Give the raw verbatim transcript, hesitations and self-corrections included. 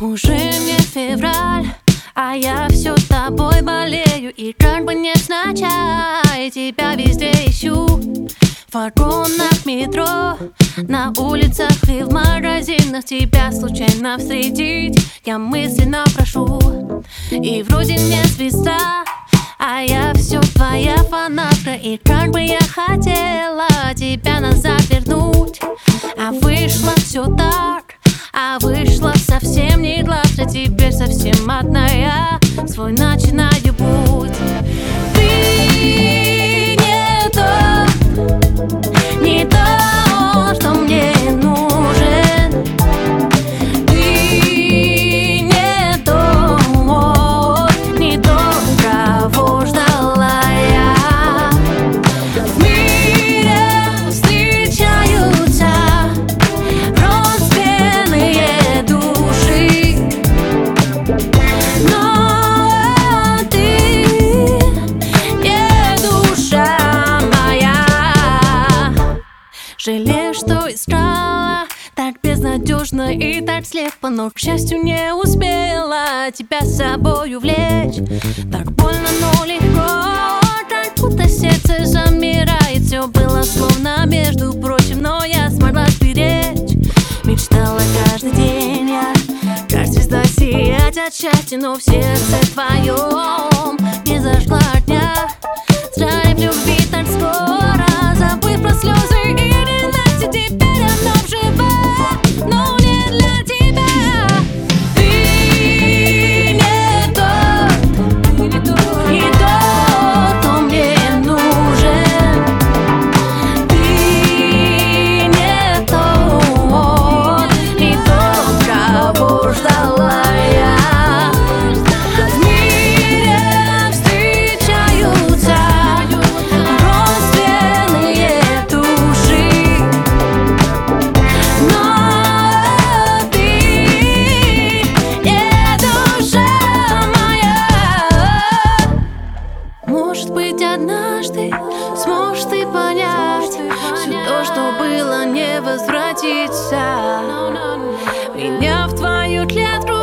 Уже не февраль, а я все тобой болею. И как бы не сначала, тебя везде ищу. В вагонах метро, на улицах и в магазинах. Тебя случайно встретить я мысленно прошу. И вроде не звезда, а я все твоя фанатка. И как бы я хотела тебя назад вернуть, а вышло все так, а вышло совсем не гладко. Теперь совсем одна я свой начинаю путь. Ты не то, не то, что мне нужен. Ты не то, не то, кого ждала я. В мире встречаются родственные души, но ты не душа моя. Жалею, что искала так безнадежно и так слепо, но, к счастью, не успела тебя с собой увлечь. Так больно, но легко, как будто сердце замирает. Все было словно между прочим, но я смогла сберечь. Мечтала каждый день я, как звезда, сиять от счастья, но в сердце твоем не зажгла огня. Зря в любви так скоро, забыв про слезы и ненависть. Теперь оно жива, но не для тебя. Ты не тот, не тот, кто мне нужен. Ты не тот, не тот, кого ждала я. В мире встречаются родственные души, но ты не душа моя. Может быть, однажды сможешь ты понять, все то, что было, не возвратится. Приняв твою клятву,